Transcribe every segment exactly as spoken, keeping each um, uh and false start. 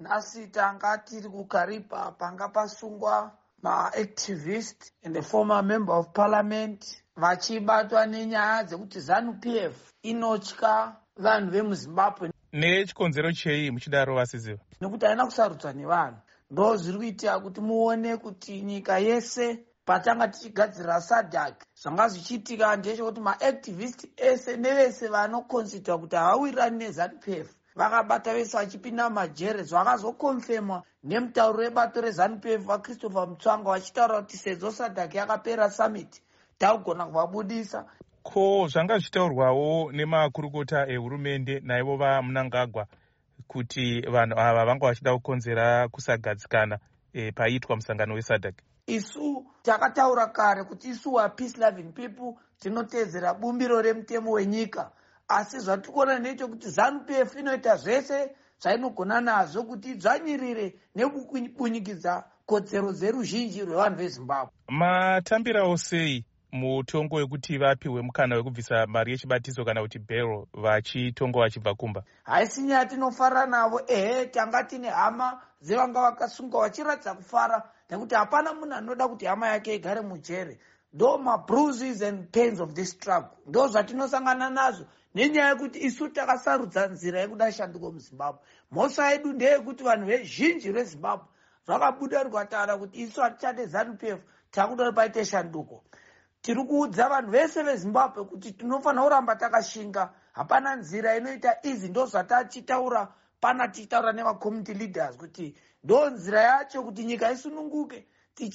Nhasi tanga tiri kuKaripa panga pasungwa ma-activist and the former member of parliament vachibatwa nenyaya dzekuti ZANU-P F inotya vanhu vemuZimbabwe. Nechikonzero chei muchidaro vasiziva? Nekuti haina kusarudzwa nevanhu. Ndo zviri kuitika kuti muone kuti nyika yese patanga tichigadzira SADC zvanga zvichiitika ndechekuti ma-activist ese nevese vanokonsitwa kuti havawirirani neZANU-P F vakabata vese vachipinda mumajere, zvakazokonfemwa nemutauro webato reZANU-P F vaChristopher Mutsvanga vachitaura kuti sezvo SADC yakapera summit takugona kuvabudisa. Ko zvanga zvichitaurwawo nemakurukota ehurumende naivo vaMnangagwa kuti vanhu ava vanga vachida kukonzera kusagadzikana e, paitwa musangano weSADC. Isu takataura kare kuti isu wa peace loving people tinotedzera bumbiro remutemo wenyika, asi zvatikuona ndechekuti ZANU-P F inoita zvese zvainogona nazvo kuti idzvanyirire nekubunyikidza kodzero dzeruzhinji rwevanhu veZimbabwe. Matambirawo sei mutongo wekuti vapiwe mukana wekubvisa mari yechibatiso kana kuti bhero vachitongo vachibva kumba? Haisi nyaya tinofara navo, ehe tanga tine hama dzevanga vakasungwa vachiratidza kufara nekuti hapana munhu anoda kuti hama yake igare mujere. Ndo mabruises and pains of this struggle ndo zvatinosangana nazvo nenyaya yekuti isu takasarudza nzira yekuda shanduko muZimbabwe. Mhosva yedu ndeyekuti vanhu vezhinji veZimbabwe vakabuda rikataura kuti isu hatichade ZANU-P F, takuda paite shanduko. Tiri kuudza vanhu vese veZimbabwe kuti tinofanira kuramba takashinga, hapana nzira inoita izi. Ndo zvatachitaura pana tichitaura nevacommunity leaders kuti ndo nzira yacho kuti nyika isununguke.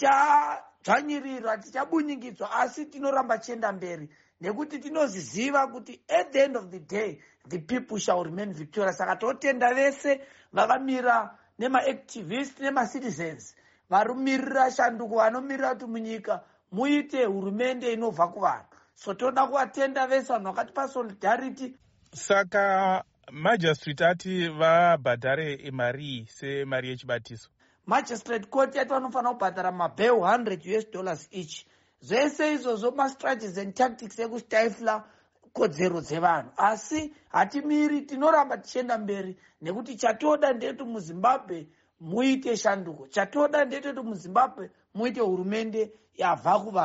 Tichadzvanyirira, tichabunyikidzwa, asi tinoramba chienda mberi nekuti tinoziziva kuti at the end of the day the people shall remain victorious. Saka totenda vese vakamira nema-activists nema-citizens varumirira shanduko, vanomirira kuti munyika muite hurumende inobva kuvanhu. So toda kuvatenda vese vanhu vakatipa solidarity. Saka magistrate ati vabhadhare mari semari yechibatiso. Magistrate court yati vanofanira kubhadhara mabail one hundred US dollars each. Zvese izvozvo ma-strategies and tactics ekustifla kodzero dzevanhu, asi hatimiri, tinoramba tichienda mberi nekuti chatoda ndeti muZimbabwe muite shanduko, chatoda ndeti muZimbabwe muite hurumende yabva kuvanhu.